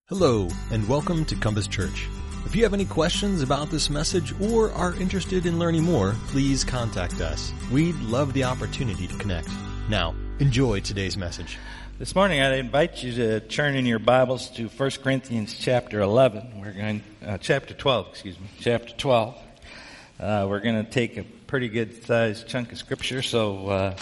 Hello, and welcome to Compass Church. If you have any questions about this message or are interested in learning more, please contact us. We'd love the opportunity to connect. Now, enjoy today's message. This morning, I'd invite you to turn in your Bibles to 1 Corinthians chapter 11. Chapter 12. We're going to take a pretty good sized chunk of scripture, so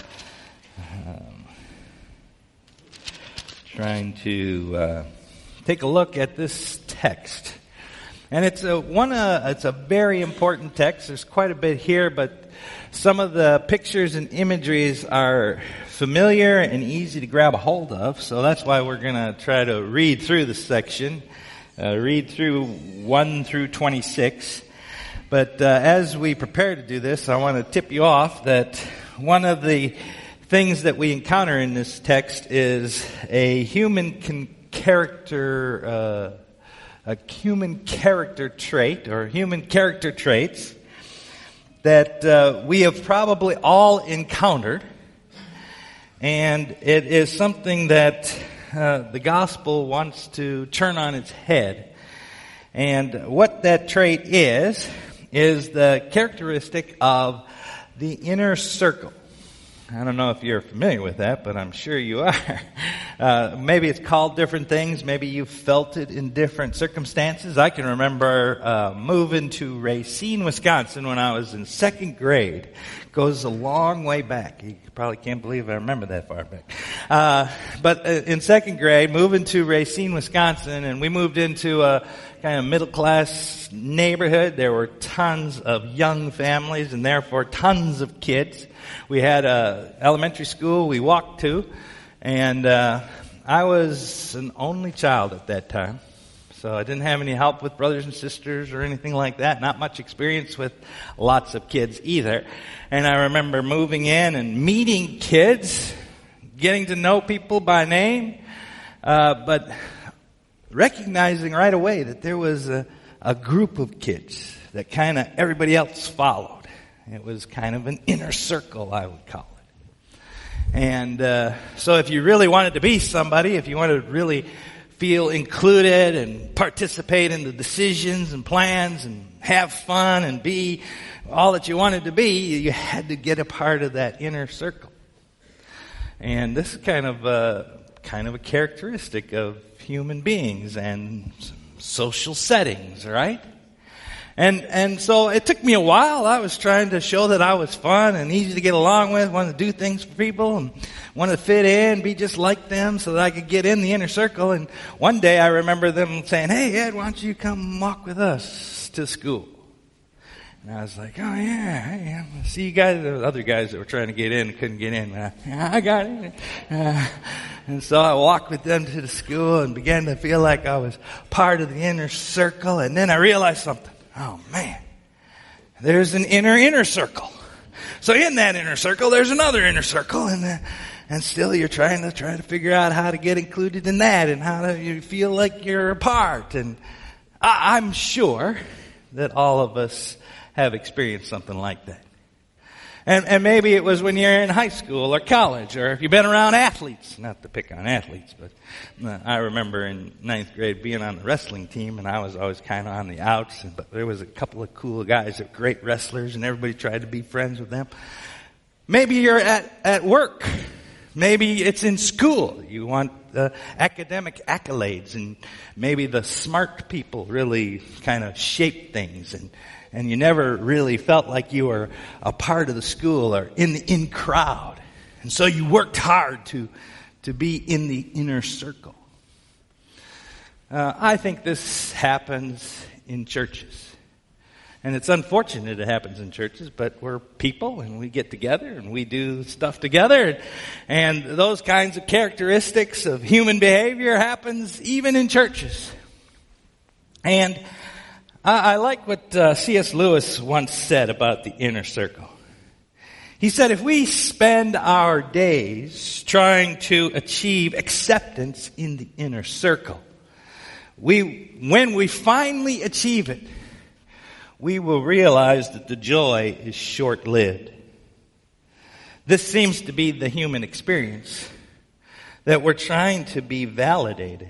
trying to take a look at this text. And it's a very important text. There's quite a bit here, but some of the pictures and imageries are familiar and easy to grab a hold of. So that's why we're going to try to read through this section, read through 1 through 26. But as we prepare to do this, I want to tip you off that one of the things that we encounter in this text is a human character trait, or human character traits that we have probably all encountered, and it is something that the gospel wants to turn on its head. And what that trait is the characteristic of the inner circle. I don't know if you're familiar with that, but I'm sure you are. Maybe it's called different things. Maybe you've felt it in different circumstances. I can remember moving to Racine, Wisconsin when I was in second grade. Goes a long way back. You probably can't believe I remember that far back. But in second grade, moving to Racine, Wisconsin, and we moved into a kind of middle-class neighborhood. There were tons of young families and therefore tons of kids. We had a elementary school we walked to, and I was an only child at that time. So I didn't have any help with brothers and sisters or anything like that. Not much experience with lots of kids either. And I remember moving in and meeting kids, getting to know people by name, but recognizing right away that there was a group of kids that kind of everybody else followed. It was kind of an inner circle, I would call it. And so if you really wanted to be somebody, if you wanted to really feel included and participate in the decisions and plans and have fun and be all that you wanted to be, you had to get a part of that inner circle. And this is kind of a characteristic of human beings and social settings, right? And so it took me a while. I was trying to show that I was fun and easy to get along with, wanted to do things for people and wanted to fit in, be just like them so that I could get in the inner circle. And one day I remember them saying, "Hey, Ed, why don't you come walk with us to school?" And I was like, "Oh, yeah, hey, I see you guys." There were other guys that were trying to get in and couldn't get in. I got in. And so I walked with them to the school and began to feel like I was part of the inner circle. And then I realized something. Oh, man, there's an inner circle. So in that inner circle, there's another inner circle, and still you're trying to figure out how to get included in that and how to you feel like you're a part. And I'm sure that all of us have experienced something like that. And maybe it was when you're in high school or college, or if you've been around athletes. Not to pick on athletes, but I remember in ninth grade being on the wrestling team, and I was always kind of on the outs. But there was a couple of cool guys that were great wrestlers, and everybody tried to be friends with them. Maybe you're at work. Maybe it's in school. You want academic accolades, and maybe the smart people really kind of shape things, and you never really felt like you were a part of the school or in the in crowd. And so you worked hard to be in the inner circle. I think this happens in churches. And it's unfortunate it happens in churches, but we're people and we get together and we do stuff together. And those kinds of characteristics of human behavior happens even in churches. And I like what C.S. Lewis once said about the inner circle. He said, if we spend our days trying to achieve acceptance in the inner circle, when we finally achieve it, we will realize that the joy is short-lived. This seems to be the human experience, that we're trying to be validated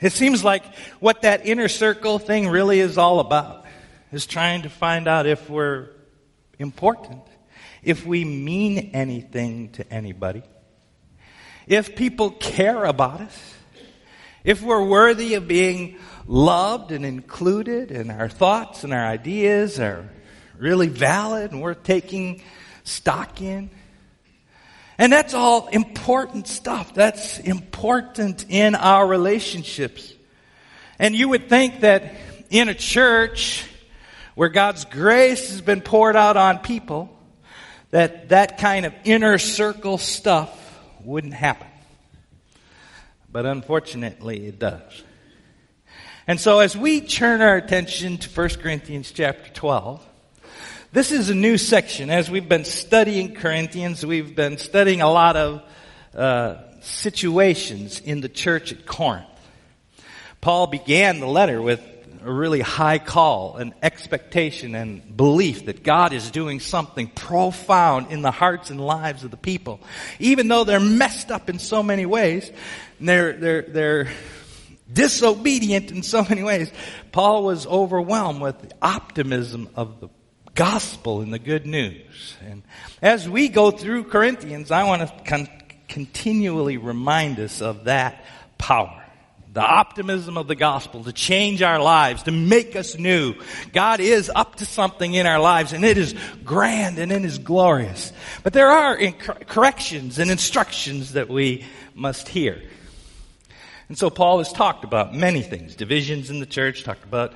It seems like what that inner circle thing really is all about is trying to find out if we're important, if we mean anything to anybody, if people care about us, if we're worthy of being loved and included, and our thoughts and our ideas are really valid and worth taking stock in. And that's all important stuff. That's important in our relationships. And you would think that in a church where God's grace has been poured out on people, that kind of inner circle stuff wouldn't happen. But unfortunately, it does. And so as we turn our attention to 1 Corinthians chapter 12, this is a new section. As we've been studying Corinthians, we've been studying a lot of situations in the church at Corinth. Paul began the letter with a really high call, an expectation and belief that God is doing something profound in the hearts and lives of the people. Even though they're messed up in so many ways, and they're disobedient in so many ways, Paul was overwhelmed with the optimism of the gospel and the good news. And as we go through Corinthians, I want to continually remind us of that power. The optimism of the gospel to change our lives, to make us new. God is up to something in our lives, and it is grand and it is glorious. But there are corrections and instructions that we must hear. And so Paul has talked about many things. Divisions in the church, talked about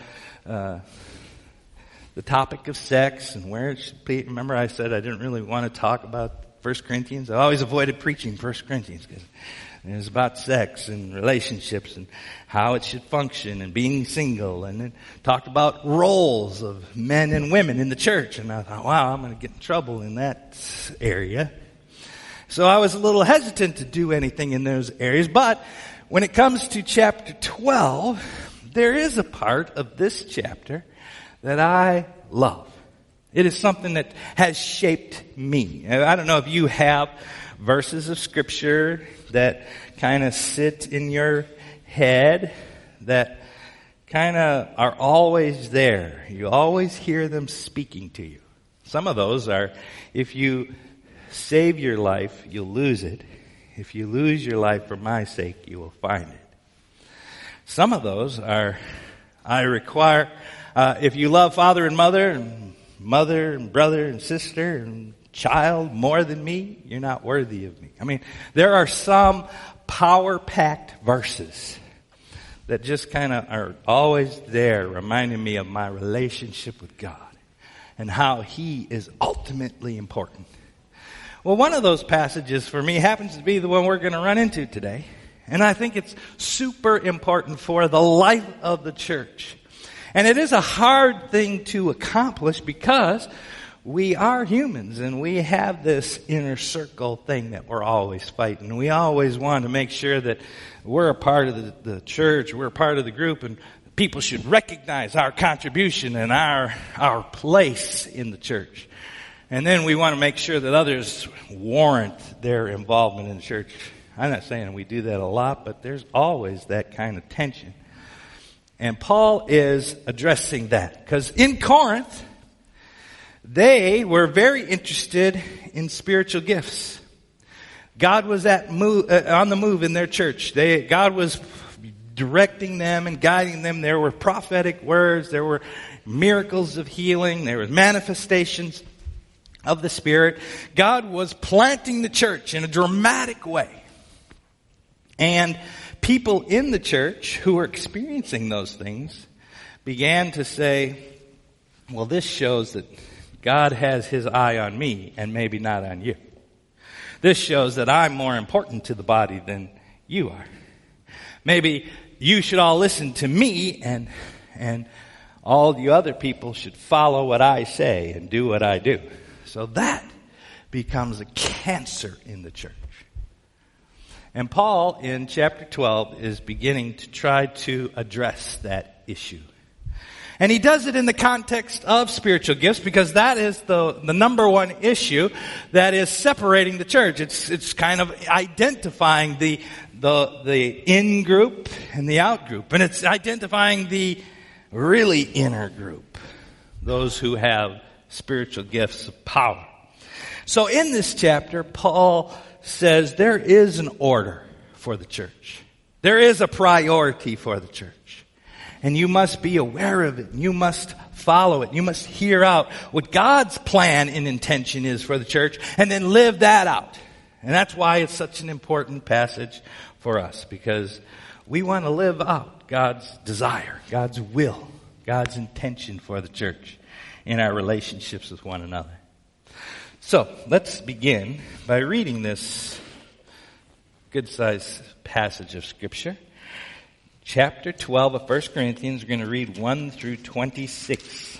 the topic of sex and where it should be. Remember I said I didn't really want to talk about 1 Corinthians? I always avoided preaching 1 Corinthians because it was about sex and relationships and how it should function and being single. And then talked about roles of men and women in the church. And I thought, wow, I'm going to get in trouble in that area. So I was a little hesitant to do anything in those areas. But when it comes to chapter 12, there is a part of this chapter that I love. It is something that has shaped me. I don't know if you have verses of Scripture that kind of sit in your head that kind of are always there. You always hear them speaking to you. Some of those are, if you save your life, you'll lose it. If you lose your life for my sake, you will find it. Some of those are, I require, if you love father and mother and brother and sister and child more than me, you're not worthy of me. I mean, there are some power-packed verses that just kind of are always there reminding me of my relationship with God and how He is ultimately important. Well, one of those passages for me happens to be the one we're going to run into today. And I think it's super important for the life of the church. And it is a hard thing to accomplish because we are humans and we have this inner circle thing that we're always fighting. We always want to make sure that we're a part of the church, we're a part of the group, and people should recognize our contribution and our place in the church. And then we want to make sure that others warrant their involvement in the church. I'm not saying we do that a lot, but there's always that kind of tension. And Paul is addressing that. Because in Corinth, they were very interested in spiritual gifts. God was on the move in their church. God was directing them and guiding them. There were prophetic words. There were miracles of healing. There were manifestations of the Spirit. God was planting the church in a dramatic way. And people in the church who were experiencing those things began to say, well, this shows that God has His eye on me and maybe not on you. This shows that I'm more important to the body than you are. Maybe you should all listen to me and all you other people should follow what I say and do what I do. So that becomes a cancer in the church. And Paul, in chapter 12, is beginning to try to address that issue. And he does it in the context of spiritual gifts because that is the number one issue that is separating the church. It's kind of identifying the the in group and the out group. And it's identifying the really inner group, those who have spiritual gifts of power. So in this chapter, Paul says there is an order for the church. There is a priority for the church. And you must be aware of it. You must follow it. You must hear out what God's plan and intention is for the church and then live that out. And that's why it's such an important passage for us, because we want to live out God's desire, God's will, God's intention for the church in our relationships with one another. So let's begin by reading this good-sized passage of Scripture. Chapter 12 of 1 Corinthians, we're going to read 1 through 26.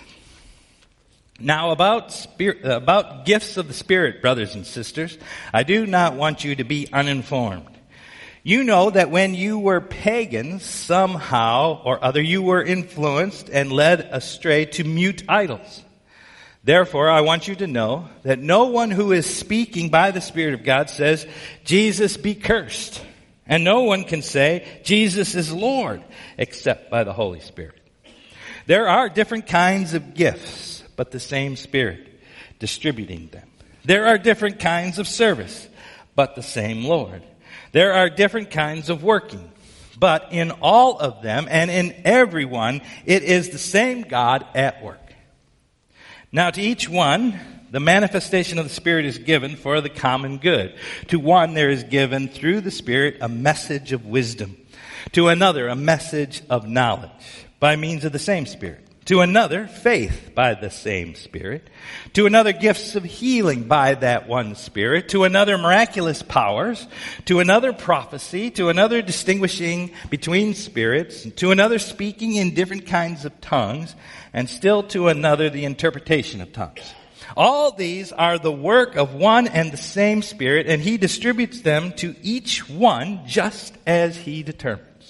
Now about gifts of the Spirit, brothers and sisters, I do not want you to be uninformed. You know that when you were pagans, somehow or other you were influenced and led astray to mute idols. Therefore, I want you to know that no one who is speaking by the Spirit of God says, Jesus be cursed. And no one can say, Jesus is Lord, except by the Holy Spirit. There are different kinds of gifts, but the same Spirit distributing them. There are different kinds of service, but the same Lord. There are different kinds of working, but in all of them and in everyone, it is the same God at work. Now to each one, the manifestation of the Spirit is given for the common good. To one there is given through the Spirit a message of wisdom. To another a message of knowledge by means of the same Spirit. To another faith by the same Spirit. To another gifts of healing by that one Spirit. To another miraculous powers. To another prophecy. To another distinguishing between spirits. To another speaking in different kinds of tongues. And still to another the interpretation of tongues. All these are the work of one and the same Spirit, and He distributes them to each one just as He determines.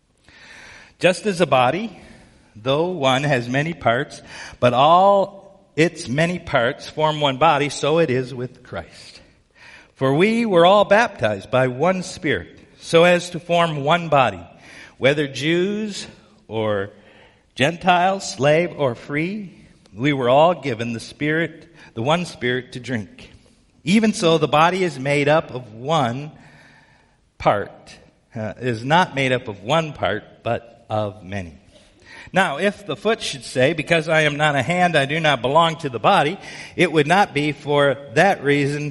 Just as a body, though one has many parts, but all its many parts form one body, so it is with Christ. For we were all baptized by one Spirit, so as to form one body, whether Jews or Gentiles, slave or free, we were all given the one Spirit to drink. Even so, the body is made up of one part, is not made up of one part, but of many. Now, if the foot should say, because I am not a hand, I do not belong to the body, it would not be for that reason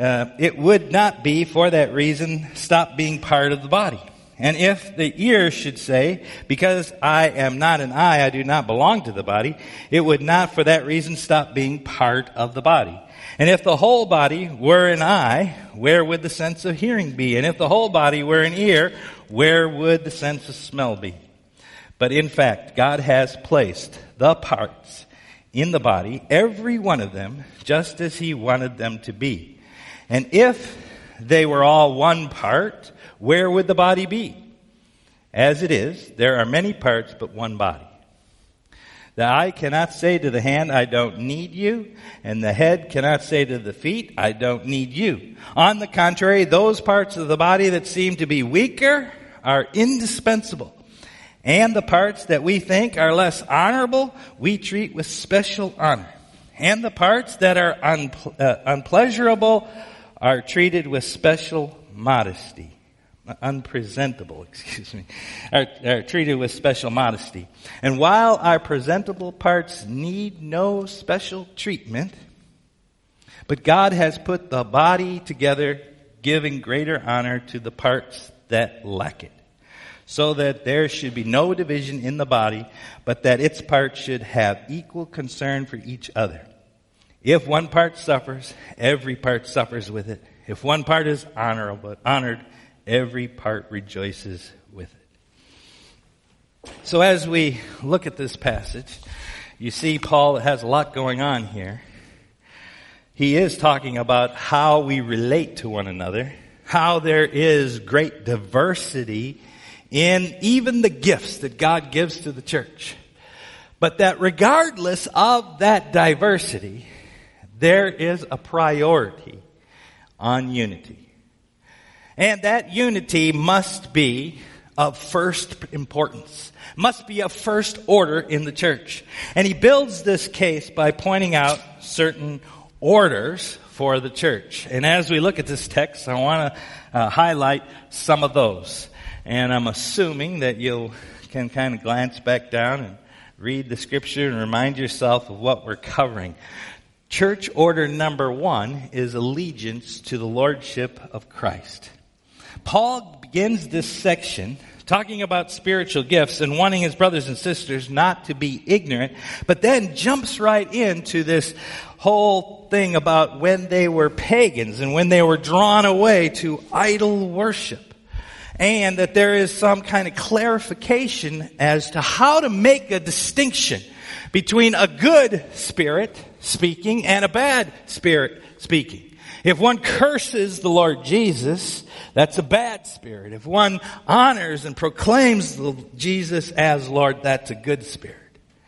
stop being part of the body. And if the ear should say, because I am not an eye, I do not belong to the body, it would not for that reason stop being part of the body. And if the whole body were an eye, where would the sense of hearing be? And if the whole body were an ear, where would the sense of smell be? But in fact, God has placed the parts in the body, every one of them, just as He wanted them to be. And if they were all one part, where would the body be? As it is, there are many parts, but one body. The eye cannot say to the hand, I don't need you, and the head cannot say to the feet, I don't need you. On the contrary, those parts of the body that seem to be weaker are indispensable. And the parts that we think are less honorable, we treat with special honor. And the parts that are unpleasurable are treated with special modesty. Unpresentable, are treated with special modesty. And while our presentable parts need no special treatment, but God has put the body together, giving greater honor to the parts that lack it, so that there should be no division in the body, but that its parts should have equal concern for each other. If one part suffers, every part suffers with it. If one part is honored, every part rejoices with it. So as we look at this passage, you see Paul has a lot going on here. He is talking about how we relate to one another, how there is great diversity in even the gifts that God gives to the church. But that regardless of that diversity, there is a priority on unity. And that unity must be of first importance, must be of first order in the church. And he builds this case by pointing out certain orders for the church. And as we look at this text, I want to highlight some of those. And I'm assuming that you can kind of glance back down and read the scripture and remind yourself of what we're covering. Church order number 1 is allegiance to the lordship of Christ. Paul begins this section talking about spiritual gifts and wanting his brothers and sisters not to be ignorant, but then jumps right into this whole thing about when they were pagans and when they were drawn away to idol worship. And that there is some kind of clarification as to how to make a distinction between a good spirit speaking and a bad spirit speaking. If one curses the Lord Jesus, that's a bad spirit. If one honors and proclaims Jesus as Lord, that's a good spirit.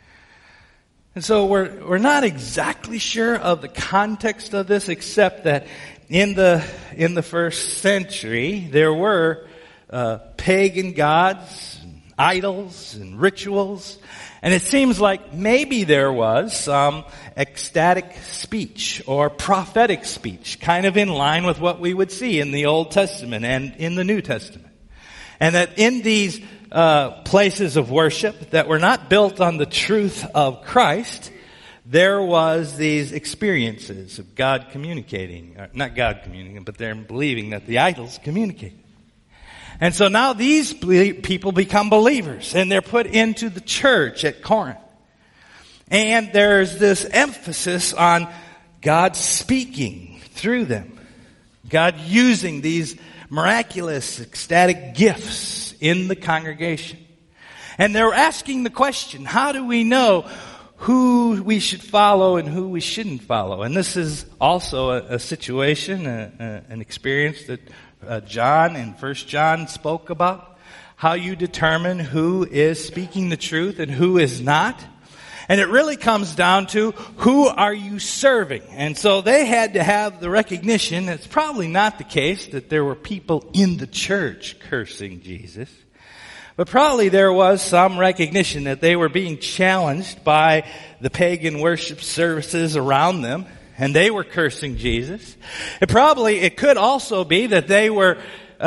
And so we're not exactly sure of the context of this, except that in the first century there were pagan gods, and idols, and rituals. And it seems like maybe there was some ecstatic speech or prophetic speech, kind of in line with what we would see in the Old Testament and in the New Testament. And that in these places of worship that were not built on the truth of Christ, there was these experiences of God communicating. Not God communicating, but they're believing that the idols communicated. And so now these people become believers, and they're put into the church at Corinth. And there's this emphasis on God speaking through them. God using these miraculous, ecstatic gifts in the congregation. And they're asking the question, how do we know who we should follow and who we shouldn't follow? And this is also a situation, an experience that John in 1 John spoke about, how you determine who is speaking the truth and who is not. And it really comes down to who are you serving. And so they had to have the recognition, it's probably not the case that there were people in the church cursing Jesus, but probably there was some recognition that they were being challenged by the pagan worship services around them, and they were cursing Jesus. It could also be that they were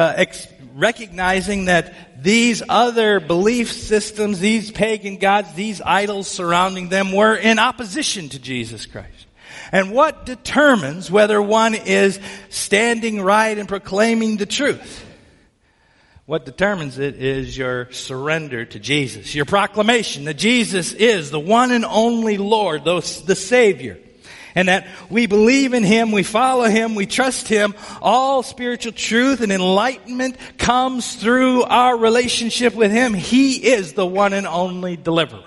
recognizing that these other belief systems, these pagan gods, these idols surrounding them were in opposition to Jesus Christ. And what determines whether one is standing right and proclaiming the truth? What determines it is your surrender to Jesus, your proclamation that Jesus is the one and only Lord, the Savior. And that we believe in Him, we follow Him, we trust Him. All spiritual truth and enlightenment comes through our relationship with Him. He is the one and only deliverer.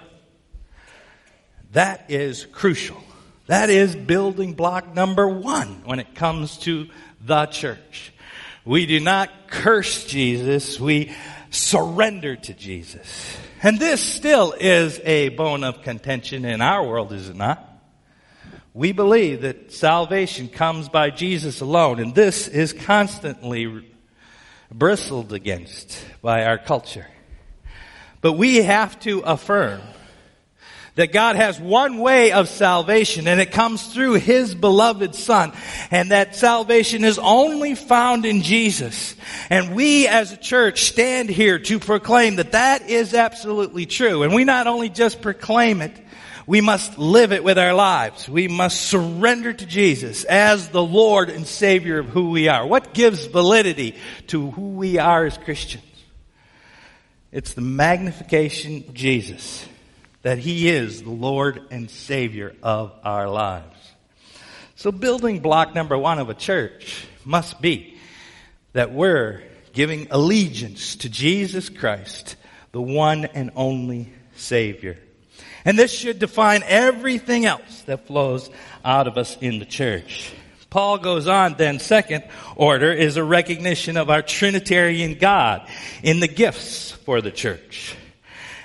That is crucial. That is building block number 1 when it comes to the church. We do not curse Jesus, we surrender to Jesus. And this still is a bone of contention in our world, is it not? We believe that salvation comes by Jesus alone, and this is constantly bristled against by our culture. But we have to affirm that God has one way of salvation, and it comes through His beloved Son, and that salvation is only found in Jesus. And we as a church stand here to proclaim that that is absolutely true. And we not only just proclaim it, we must live it with our lives. We must surrender to Jesus as the Lord and Savior of who we are. What gives validity to who we are as Christians? It's the magnification of Jesus, that He is the Lord and Savior of our lives. So building block number 1 of a church must be that we're giving allegiance to Jesus Christ, the one and only Savior. And this should define everything else that flows out of us in the church. Paul goes on then, second order is a recognition of our Trinitarian God in the gifts for the church.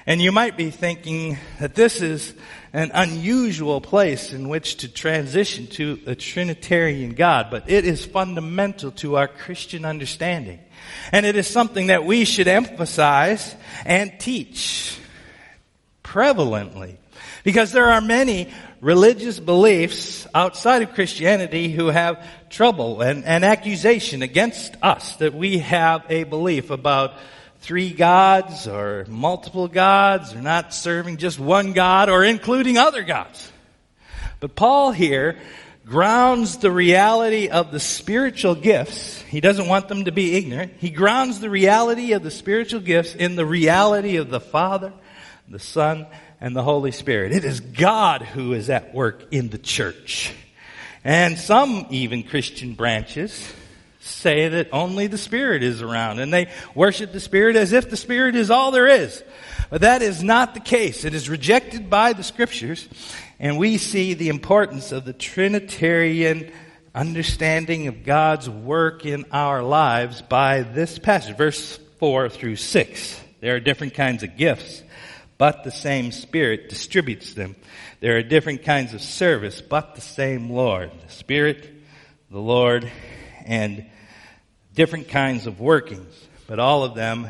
And you might be thinking that this is an unusual place in which to transition to a Trinitarian God, but it is fundamental to our Christian understanding. And it is something that we should emphasize and teach prevalently. Because there are many religious beliefs outside of Christianity who have trouble and accusation against us that we have a belief about three gods or multiple gods or not serving just one God or including other gods. But Paul here grounds the reality of the spiritual gifts. He doesn't want them to be ignorant. He grounds the reality of the spiritual gifts in the reality of the Father, the Son, and the Holy Spirit. It is God who is at work in the church. And some even Christian branches say that only the Spirit is around, and they worship the Spirit as if the Spirit is all there is. But that is not the case. It is rejected by the Scriptures, and we see the importance of the Trinitarian understanding of God's work in our lives by this passage, verse 4 through 6. There are different kinds of gifts, but the same Spirit distributes them. There are different kinds of service, but the same Lord. The Spirit, the Lord, and different kinds of workings, but all of them,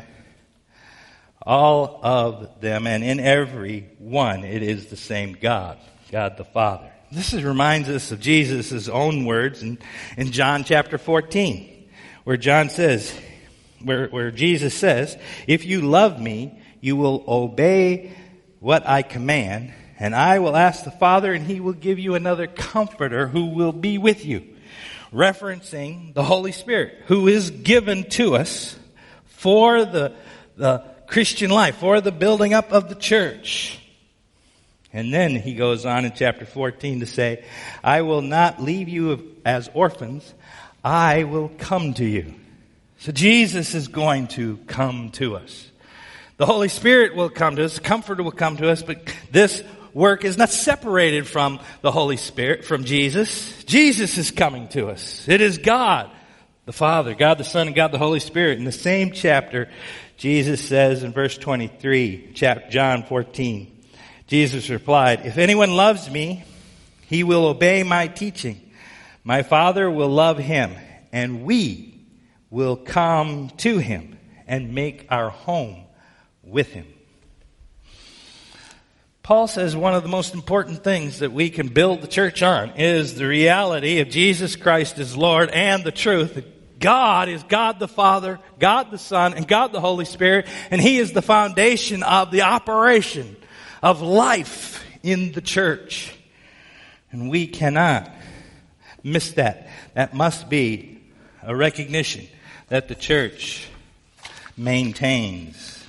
and in every one, it is the same God, God the Father. This reminds us of Jesus' own words in John chapter 14, where Jesus says, "If you love me, you will obey what I command, and I will ask the Father, and he will give you another comforter who will be with you." Referencing the Holy Spirit, who is given to us for the Christian life, for the building up of the church. And then he goes on in chapter 14 to say, "I will not leave you as orphans. I will come to you." So Jesus is going to come to us. The Holy Spirit will come to us. The Comforter will come to us. But this work is not separated from the Holy Spirit, from Jesus. Jesus is coming to us. It is God, the Father, God the Son, and God the Holy Spirit. In the same chapter, Jesus says in verse 23, John 14, Jesus replied, "If anyone loves me, he will obey my teaching. My Father will love him, and we will come to him and make our home with him." Paul says one of the most important things that we can build the church on is the reality of Jesus Christ as Lord and the truth that God is God the Father, God the Son, and God the Holy Spirit, and He is the foundation of the operation of life in the church. And we cannot miss that. That must be a recognition that the church maintains.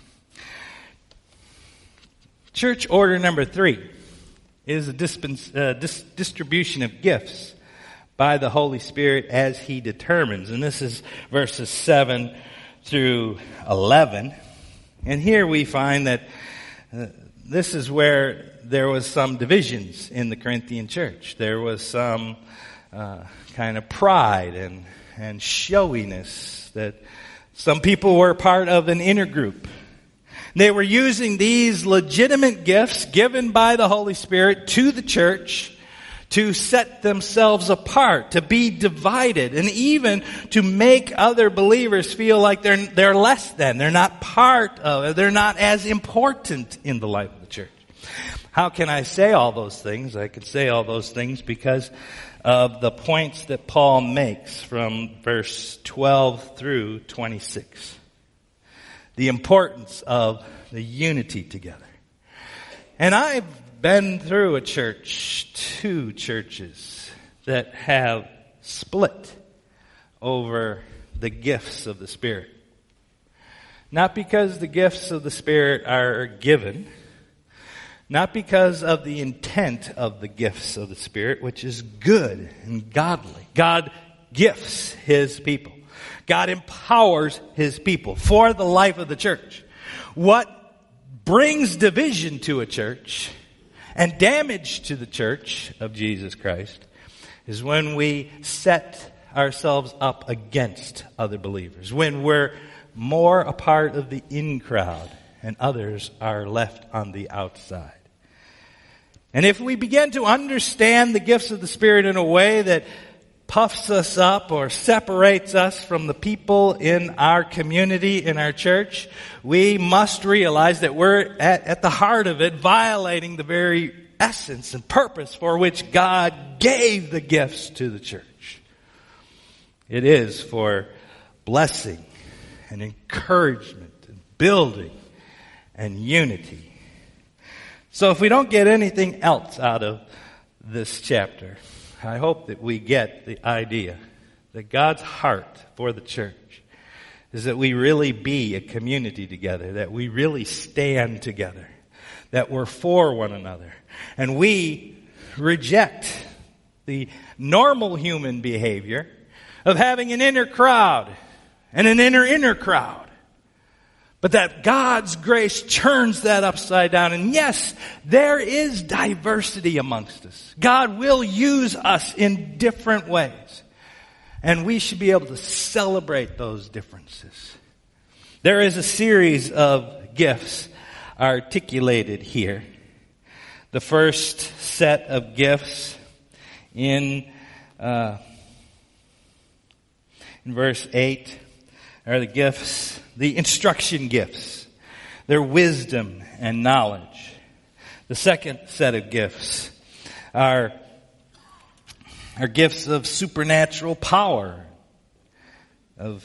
Church order number 3 is a distribution of gifts by the Holy Spirit as He determines. And this is verses 7 through 11. And here we find that this is where there was some divisions in the Corinthian church. There was some kind of pride and showiness that some people were part of an inner group. They were using these legitimate gifts given by the Holy Spirit to the church to set themselves apart, to be divided, and even to make other believers feel like they're less than. They're not part of it. They're not as important in the life of the church. How can I say all those things? I can say all those things because of the points that Paul makes from verse 12 through 26. The importance of the unity together. And I've been through a church, 2 churches, that have split over the gifts of the Spirit. Not because the gifts of the Spirit are given, not because of the intent of the gifts of the Spirit, which is good and godly. God gifts His people. God empowers His people for the life of the church. What brings division to a church and damage to the church of Jesus Christ is when we set ourselves up against other believers, when we're more a part of the in crowd and others are left on the outside. And if we begin to understand the gifts of the Spirit in a way that puffs us up or separates us from the people in our community, in our church, we must realize that we're at the heart of it, violating the very essence and purpose for which God gave the gifts to the church. It is for blessing and encouragement and building and unity. So if we don't get anything else out of this chapter, I hope that we get the idea that God's heart for the church is that we really be a community together, that we really stand together, that we're for one another. And we reject the normal human behavior of having an inner crowd and an inner crowd. But that God's grace turns that upside down. And yes, there is diversity amongst us. God will use us in different ways. And we should be able to celebrate those differences. There is a series of gifts articulated here. The first set of gifts in verse 8 are the gifts, the instruction gifts. They're wisdom and knowledge. The second set of gifts are gifts of supernatural power, of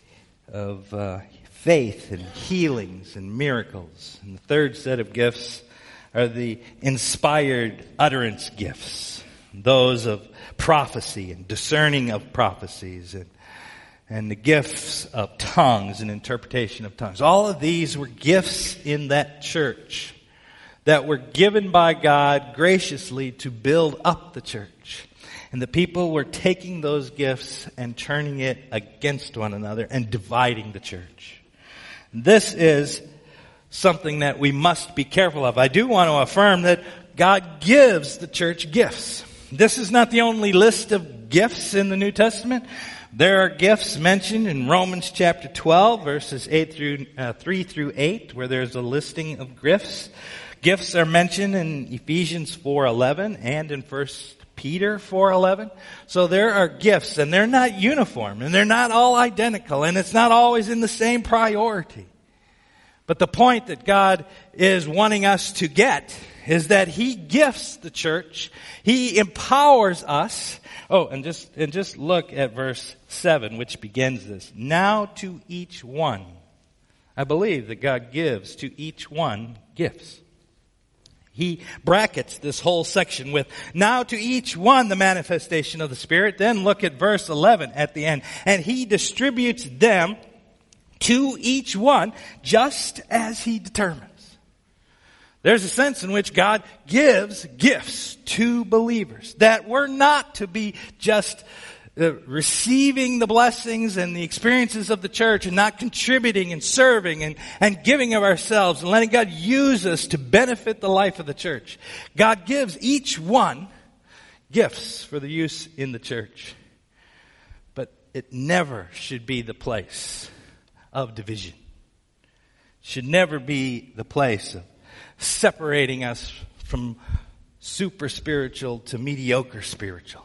faith and healings and miracles. And the third set of gifts are the inspired utterance gifts, those of prophecy and discerning of prophecies and the gifts of tongues and interpretation of tongues. All of these were gifts in that church that were given by God graciously to build up the church. And the people were taking those gifts and turning it against one another and dividing the church. This is something that we must be careful of. I do want to affirm that God gives the church gifts. This is not the only list of gifts in the New Testament. There are gifts mentioned in Romans chapter 12, verses 3 through 8, where there's a listing of gifts. Gifts are mentioned in Ephesians 4:11 and in 1 Peter 4:11. So there are gifts, and they're not uniform, and they're not all identical, and it's not always in the same priority. But the point that God is wanting us to get is that He gifts the church. He empowers us. Oh, and just look at verse 7, which begins this. Now to each one. I believe that God gives to each one gifts. He brackets this whole section with, now to each one the manifestation of the Spirit. Then look at verse 11 at the end. And He distributes them to each one just as He determines. There's a sense in which God gives gifts to believers that we're not to be just receiving the blessings and the experiences of the church and not contributing and serving and giving of ourselves and letting God use us to benefit the life of the church. God gives each one gifts for the use in the church. But it never should be the place of division. It should never be the place of separating us from super spiritual to mediocre spiritual.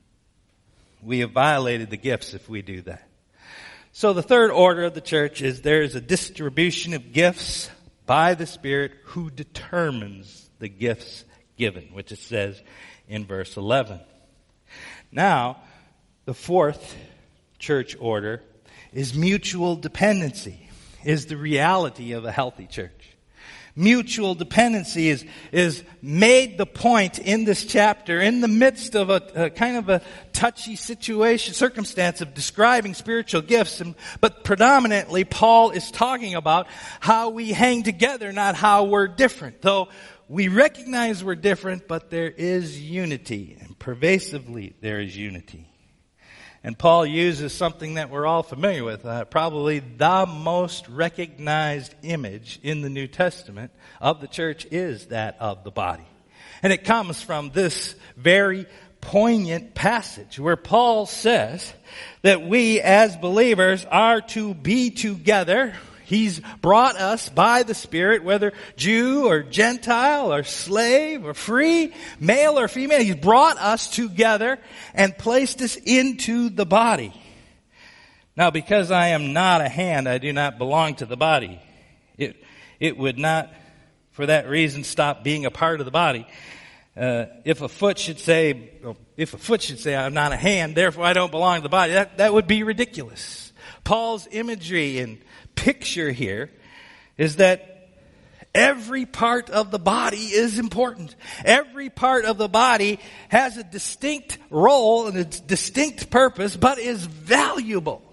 We have violated the gifts if we do that. So the third order of the church is there is a distribution of gifts by the Spirit who determines the gifts given, which it says in verse 11. Now, the fourth church order is mutual dependency, is the reality of a healthy church. Mutual dependency is made the point in this chapter in the midst of a kind of a touchy circumstance of describing spiritual gifts. But predominantly, Paul is talking about how we hang together, not how we're different. Though we recognize we're different, but there is unity, and pervasively there is unity. And Paul uses something that we're all familiar with, probably the most recognized image in the New Testament of the church is that of the body. And it comes from this very poignant passage where Paul says that we as believers are to be together He's brought us by the Spirit, whether Jew or Gentile or slave or free, male or female. He's brought us together and placed us into the body. Now, because I am not a hand, I do not belong to the body. It would not, for that reason, stop being a part of the body. If a foot should say, I'm not a hand, therefore I don't belong to the body, that would be ridiculous. Paul's imagery and picture here is that every part of the body is important. Every part of the body has a distinct role and a distinct purpose, but is valuable.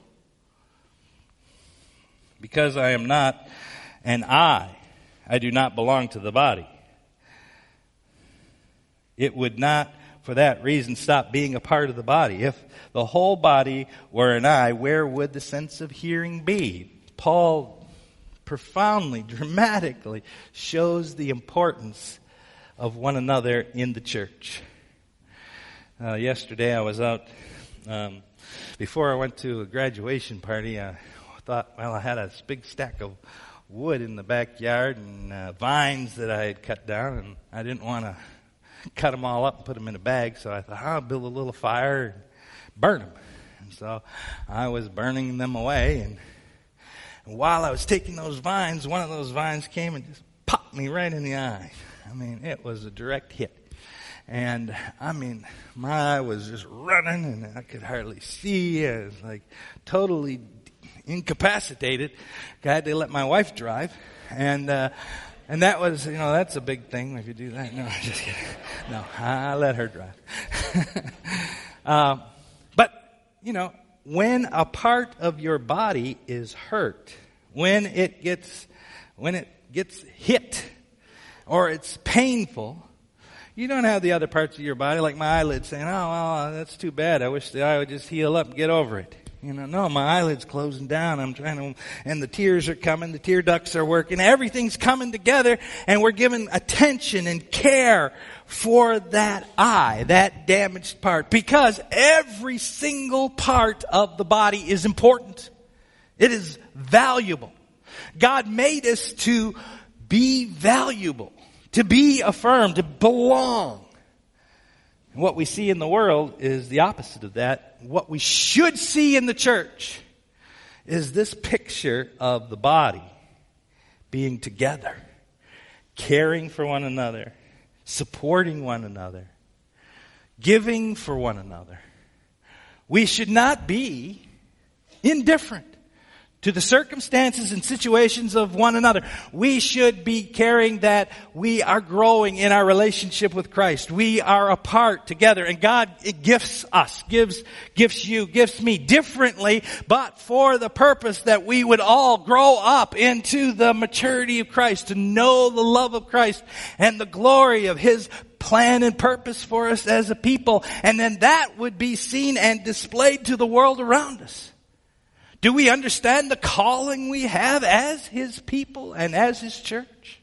Because I am not an eye, I do not belong to the body. It would not, for that reason, stop being a part of the body. If the whole body were an eye, where would the sense of hearing be? Paul profoundly, dramatically shows the importance of one another in the church. Yesterday I was out, before I went to a graduation party, I thought, well, I had a big stack of wood in the backyard and vines that I had cut down, and I didn't want to cut them all up and put them in a bag, so I thought, I'll build a little fire and burn them. And so I was burning them away, and while I was taking those vines, one of those vines came and just popped me right in the eye. I mean, it was a direct hit. And, my eye was just running, and I could hardly see. I was like totally incapacitated. I had to let my wife drive. And that was, that's a big thing if you do that. No, I'm just kidding. No, I let her drive. But, when a part of your body is hurt, when it gets hit, or it's painful, you don't have the other parts of your body, like my eyelids, saying, oh, well, that's too bad. I wish the eye would just heal up and get over it. No, my eyelid's closing down. I'm trying to, and the tears are coming, the tear ducts are working, everything's coming together, and we're giving attention and care for that eye, that damaged part, because every single part of the body is important. It is valuable. God made us to be valuable, to be affirmed, to belong. And what we see in the world is the opposite of that. What we should see in the church is this picture of the body being together, caring for one another, supporting one another, giving for one another. We should not be indifferent to the circumstances and situations of one another. We should be caring that we are growing in our relationship with Christ. We are apart together, and God gifts us, gives you, gifts me differently, but for the purpose that we would all grow up into the maturity of Christ, to know the love of Christ and the glory of His plan and purpose for us as a people. And then that would be seen and displayed to the world around us. Do we understand the calling we have as His people and as His church?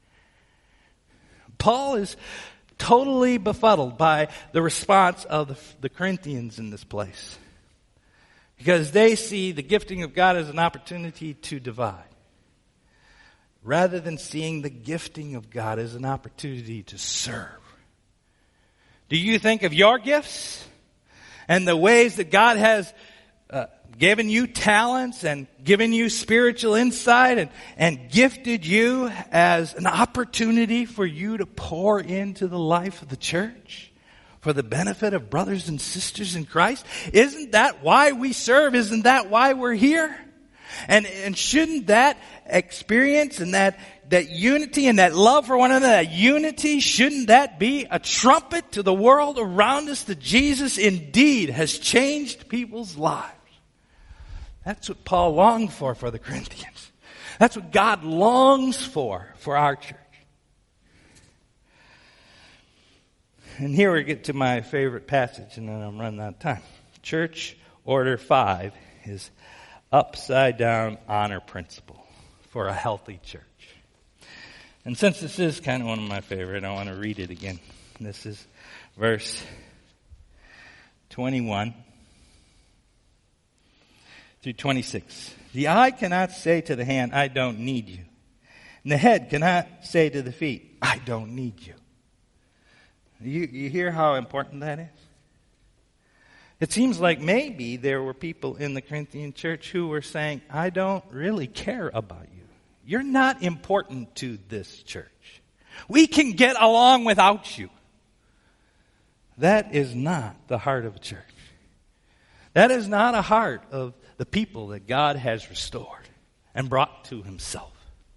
Paul is totally befuddled by the response of the Corinthians in this place, because they see the gifting of God as an opportunity to divide, rather than seeing the gifting of God as an opportunity to serve. Do you think of your gifts and the ways that God has given you talents and given you spiritual insight and gifted you as an opportunity for you to pour into the life of the church for the benefit of brothers and sisters in Christ? Isn't that why we serve? Isn't that why we're here? And shouldn't that experience and that unity and that love for one another, that unity, shouldn't that be a trumpet to the world around us that Jesus indeed has changed people's lives? That's what Paul longed for the Corinthians. That's what God longs for our church. And here we get to my favorite passage, and then I'm running out of time. Church Order 5 is upside down honor principle for a healthy church. And since this is kind of one of my favorite, I want to read it again. This is verse 21. through 26. The eye cannot say to the hand, I don't need you. And the head cannot say to the feet, I don't need you. You hear how important that is? It seems like maybe there were people in the Corinthian church who were saying, I don't really care about you. You're not important to this church. We can get along without you. That is not the heart of a church. That is not a heart of the people that God has restored and brought to himself.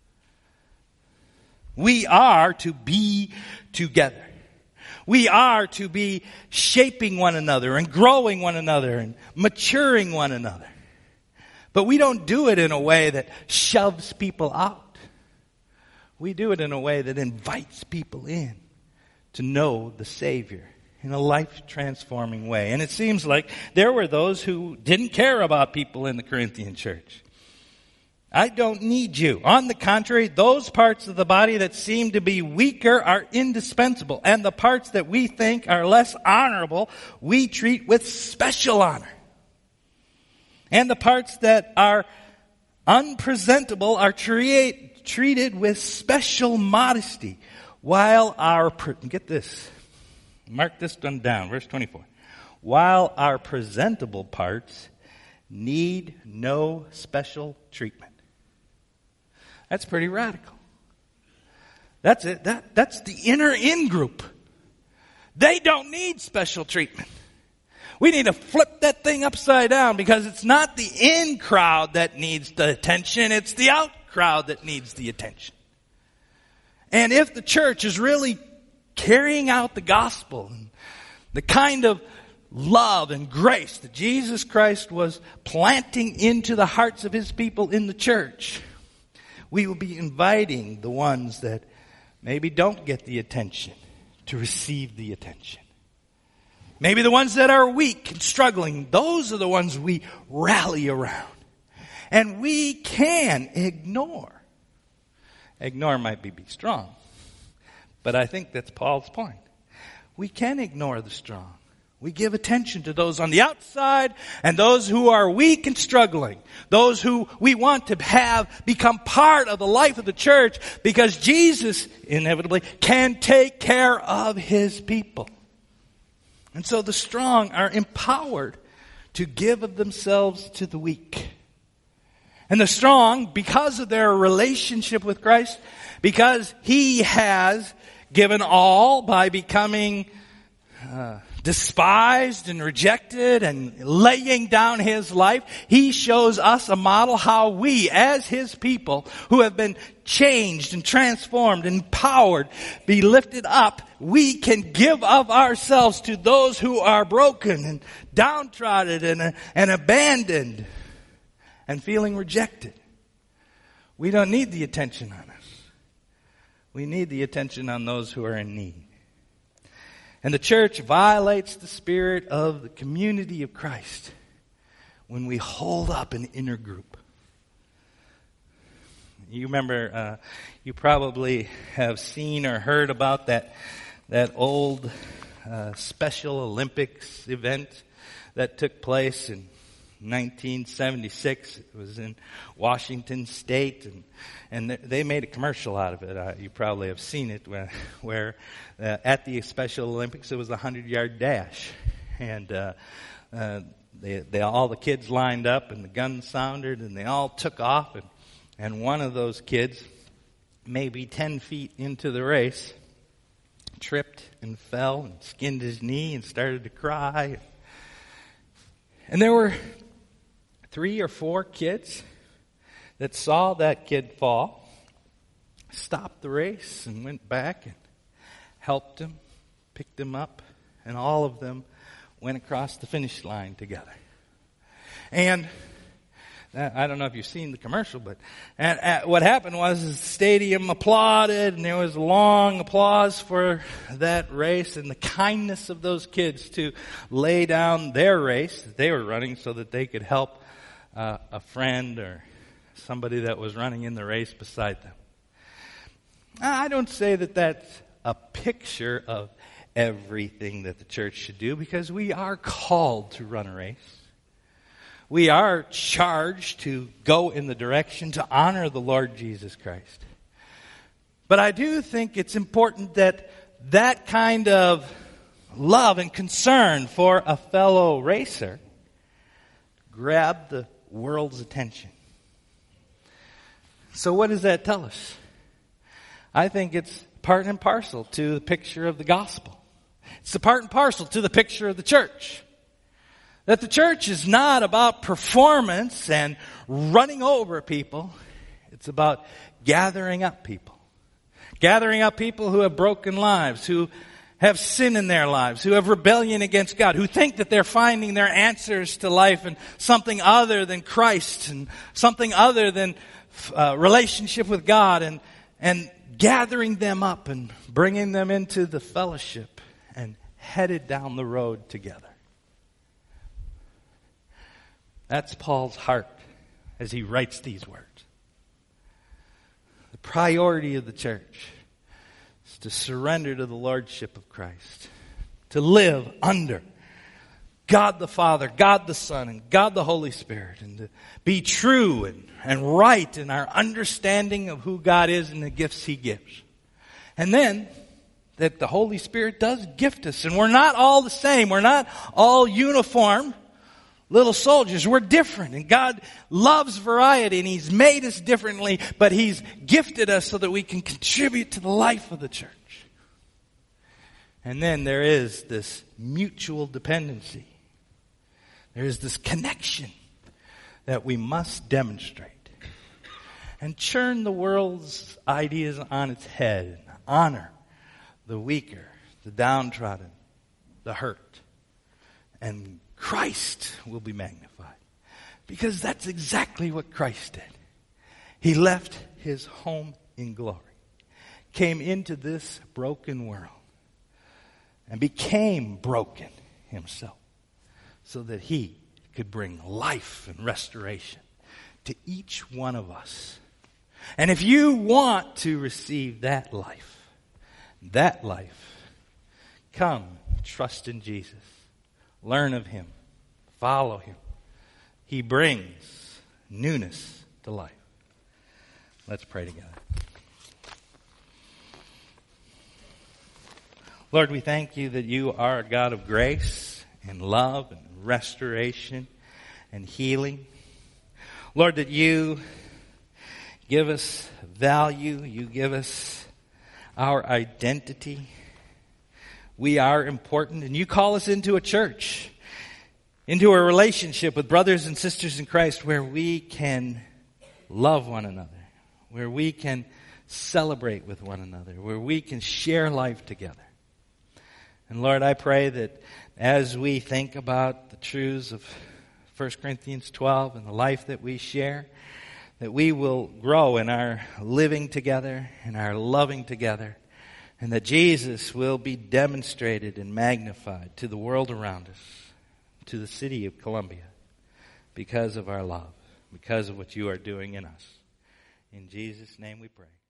We are to be together. We are to be shaping one another and growing one another and maturing one another. But we don't do it in a way that shoves people out. We do it in a way that invites people in to know the Savior in a life-transforming way. And it seems like there were those who didn't care about people in the Corinthian church. I don't need you. On the contrary, those parts of the body that seem to be weaker are indispensable. And the parts that we think are less honorable, we treat with special honor. And the parts that are unpresentable are treated with special modesty. While get this, mark this one down, verse 24. While our presentable parts need no special treatment. That's pretty radical. That's it. That's the inner in-group. They don't need special treatment. We need to flip that thing upside down because it's not the in crowd that needs the attention. It's the out crowd that needs the attention. And if the church is really carrying out the gospel and the kind of love and grace that Jesus Christ was planting into the hearts of his people in the church, we will be inviting the ones that maybe don't get the attention to receive the attention. Maybe the ones that are weak and struggling, those are the ones we rally around. And we can ignore. Ignore might be strong, but I think that's Paul's point. We can ignore the strong. We give attention to those on the outside and those who are weak and struggling. Those who we want to have become part of the life of the church because Jesus inevitably can take care of his people. And so the strong are empowered to give of themselves to the weak. And the strong, because of their relationship with Christ, because he has given all by becoming despised and rejected and laying down his life, he shows us a model how we, as his people, who have been changed and transformed, empowered, be lifted up, we can give of ourselves to those who are broken and downtrodden and abandoned and feeling rejected. We don't need the attention on us. We need the attention on those who are in need. And the church violates the spirit of the community of Christ when we hold up an inner group. You remember, you probably have seen or heard about that old Special Olympics event that took place in 1976. It was in Washington State, and they made a commercial out of it. You probably have seen it where at the Special Olympics it was a 100-yard dash, and they all the kids lined up, and the gun sounded, and they all took off, and one of those kids, maybe 10 feet into the race, tripped and fell and skinned his knee and started to cry. And there were 3 or 4 kids that saw that kid fall, stopped the race and went back and helped him, picked him up, and all of them went across the finish line together. And I don't know if you've seen the commercial, but what happened was the stadium applauded, and there was long applause for that race and the kindness of those kids to lay down their race that they were running so that they could help a friend or somebody that was running in the race beside them. I don't say that that's a picture of everything that the church should do, because we are called to run a race. we are charged to go in the direction to honor the Lord Jesus Christ. But I do think it's important that that kind of love and concern for a fellow racer grab the world's attention. So what does that tell us? I think it's part and parcel to the picture of the gospel. It's the part and parcel to the picture of the church. That the church is not about performance and running over people. It's about gathering up people. Gathering up people who have broken lives, who have sin in their lives, who have rebellion against God, who think that they're finding their answers to life in something other than Christ and something other than relationship with God, and gathering them up and bringing them into the fellowship and headed down the road together. That's Paul's heart as he writes these words. The priority of the church is to surrender to the lordship of Christ, to live under God the Father, God the Son, and God the Holy Spirit, and to be true and right in our understanding of who God is and the gifts He gives. And then, that the Holy Spirit does gift us, and we're not all the same, we're not all uniform little soldiers. We're different, and God loves variety, and He's made us differently, but He's gifted us so that we can contribute to the life of the church. And then there is this mutual dependency. There is this connection that we must demonstrate and turn the world's ideas on its head and honor the weaker, the downtrodden, the hurt, and Christ will be magnified. Because that's exactly what Christ did. He left His home in glory, came into this broken world, and became broken Himself so that He could bring life and restoration to each one of us. And if you want to receive that life, come, trust in Jesus. Learn of Him. Follow Him. He brings newness to life. Let's pray together. Lord, we thank You that You are a God of grace and love and restoration and healing. Lord, that You give us value. You give us our identity. We are important, and You call us into a church, into a relationship with brothers and sisters in Christ where we can love one another, where we can celebrate with one another, where we can share life together. And Lord, I pray that as we think about the truths of 1 Corinthians 12 and the life that we share, that we will grow in our living together, in our loving together, and that Jesus will be demonstrated and magnified to the world around us, to the city of Columbia, because of our love, because of what You are doing in us. In Jesus' name we pray.